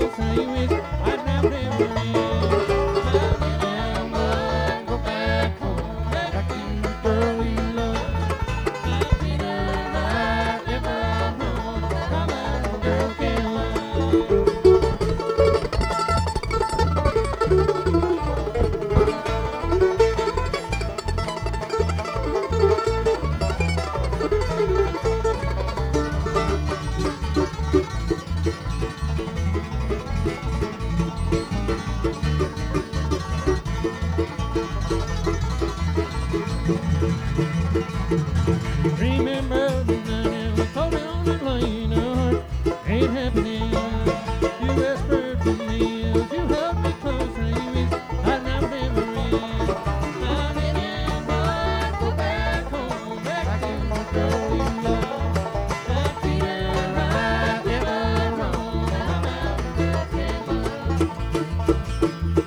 close, I wish I'd never been. Go back home, back to the girl we love. I treat her right, never wrong. How a girl can love. Remember the night we called on the line, our heart ain't happening. You whispered to me as you held me close, I wish I'd never been in. I didn't want to go back home, back to the girl we love. I treat her right, never wrong, how about the girl can love.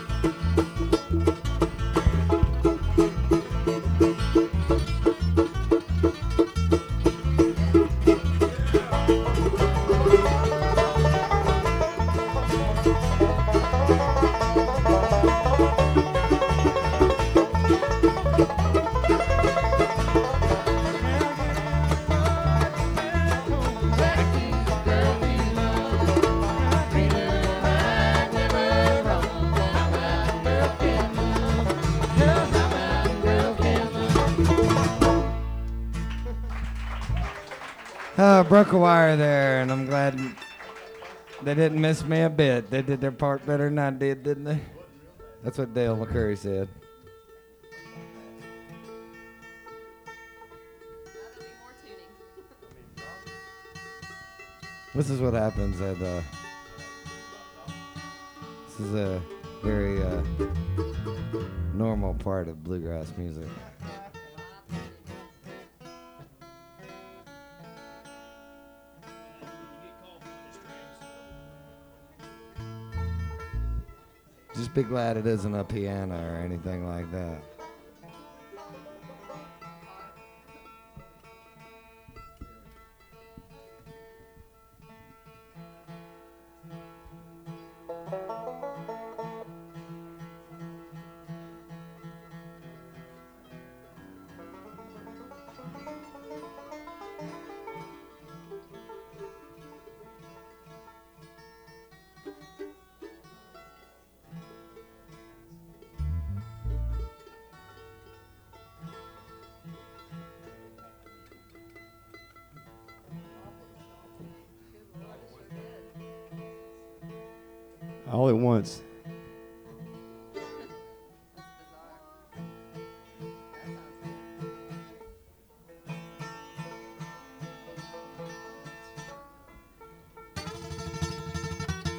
Broke a wire there, and I'm glad they didn't miss me a bit. They did their part better than I did, didn't they? That's what Dale McCurry said. This is what happens at this is a very normal part of bluegrass music. Just be glad it isn't a piano or anything like that. All at once.